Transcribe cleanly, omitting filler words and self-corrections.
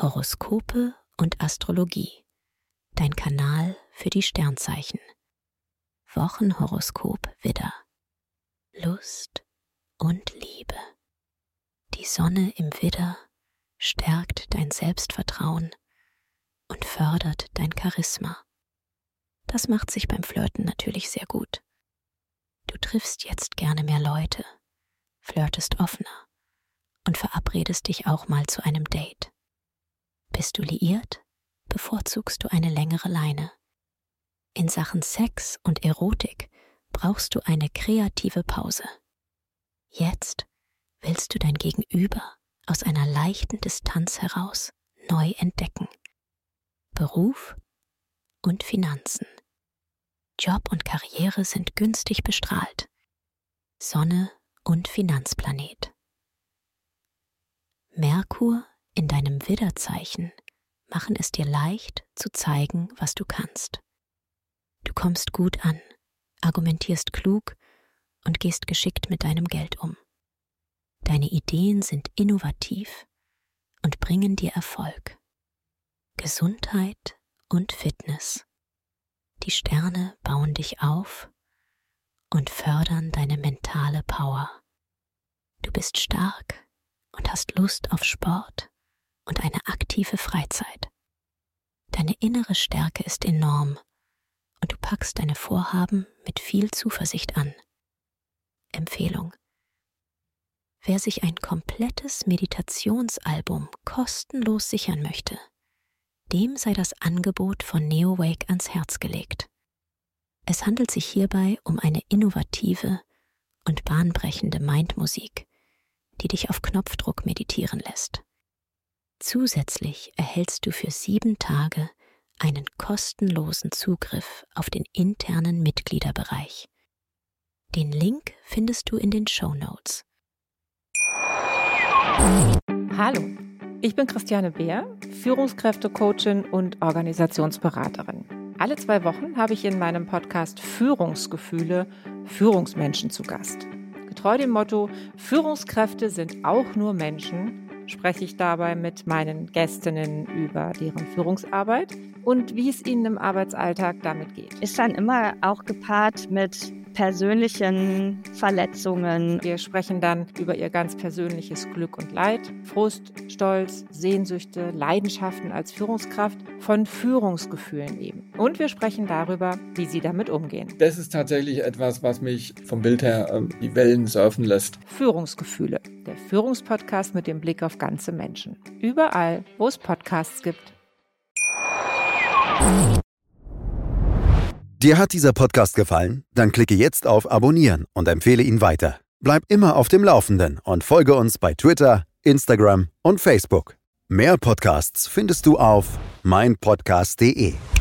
Horoskope und Astrologie, dein Kanal für die Sternzeichen. Wochenhoroskop Widder. Lust und Liebe. Die Sonne im Widder stärkt dein Selbstvertrauen und fördert dein Charisma. Das macht sich beim Flirten natürlich sehr gut. Du triffst jetzt gerne mehr Leute, flirtest offener und verabredest dich auch mal zu einem Date. Bist du liiert, bevorzugst du eine längere Leine. In Sachen Sex und Erotik brauchst du eine kreative Pause. Jetzt willst du dein Gegenüber aus einer leichten Distanz heraus neu entdecken. Beruf und Finanzen. Job und Karriere sind günstig bestrahlt. Sonne und Finanzplanet. Merkur in deinem Widderzeichen machen es dir leicht zu zeigen, was du kannst. Du kommst gut an, argumentierst klug und gehst geschickt mit deinem Geld um. Deine Ideen sind innovativ und bringen dir Erfolg. Gesundheit und Fitness. Die Sterne bauen dich auf und fördern deine mentale Power. Du bist stark und hast Lust auf Sport und eine aktive Freizeit. Deine innere Stärke ist enorm und du packst deine Vorhaben mit viel Zuversicht an. Empfehlung: Wer sich ein komplettes Meditationsalbum kostenlos sichern möchte, dem sei das Angebot von Neowake ans Herz gelegt. Es handelt sich hierbei um eine innovative und bahnbrechende Mindmusik, die dich auf Knopfdruck meditieren lässt. Zusätzlich erhältst du für 7 Tage einen kostenlosen Zugriff auf den internen Mitgliederbereich. Den Link findest du in den Shownotes. Hallo, ich bin Christiane Beer, Führungskräftecoachin und Organisationsberaterin. Alle 2 Wochen habe ich in meinem Podcast Führungsgefühle Führungsmenschen zu Gast. Getreu dem Motto, Führungskräfte sind auch nur Menschen, spreche ich dabei mit meinen Gästinnen über deren Führungsarbeit und wie es ihnen im Arbeitsalltag damit geht. Ist dann immer auch gepaart mit persönlichen Verletzungen. Wir sprechen dann über ihr ganz persönliches Glück und Leid, Frust, Stolz, Sehnsüchte, Leidenschaften als Führungskraft, von Führungsgefühlen eben. Und wir sprechen darüber, wie sie damit umgehen. Das ist tatsächlich etwas, was mich vom Bild her die Wellen surfen lässt. Führungsgefühle, der Führungspodcast mit dem Blick auf ganze Menschen. Überall, wo es Podcasts gibt. Dir hat dieser Podcast gefallen? Dann klicke jetzt auf Abonnieren und empfehle ihn weiter. Bleib immer auf dem Laufenden und folge uns bei Twitter, Instagram und Facebook. Mehr Podcasts findest du auf meinpodcast.de.